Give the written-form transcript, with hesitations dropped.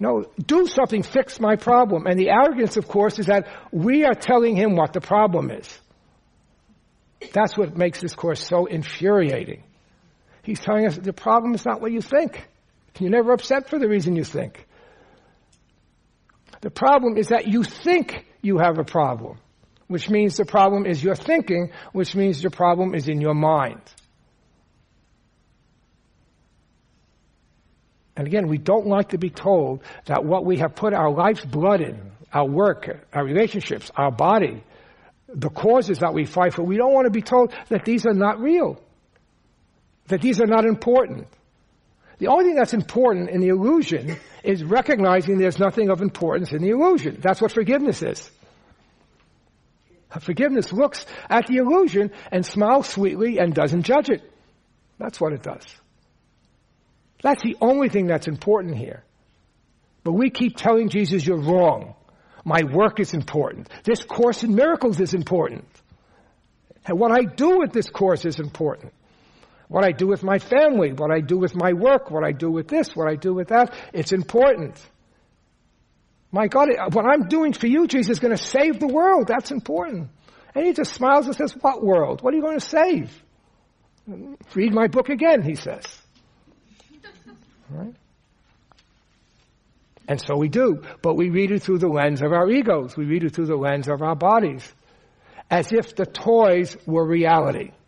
No, do something, fix my problem. And the arrogance, of course, is that we are telling him what the problem is. That's what makes this course so infuriating. He's telling us the problem is not what you think. You're never upset for the reason you think. The problem is that you think you have a problem, which means the problem is your thinking, which means the problem is in your mind. And again, we don't like to be told that what we have put our life's blood in, our work, our relationships, our body, the causes that we fight for, we don't want to be told that these are not real, that these are not important. The only thing that's important in the illusion is recognizing there's nothing of importance in the illusion. That's what forgiveness is. Forgiveness looks at the illusion and smiles sweetly and doesn't judge it. That's what it does. That's the only thing that's important here. But we keep telling Jesus, you're wrong. My work is important. This Course in Miracles is important. And what I do with this Course is important. What I do with my family, what I do with my work, what I do with this, what I do with that, it's important. My God, what I'm doing for you, Jesus, is going to save the world. That's important. And he just smiles and says, what world? What are you going to save? Read my book again, he says. Right? And so we do. But we read it through the lens of our egos. We read it through the lens of our bodies. As if the toys were reality.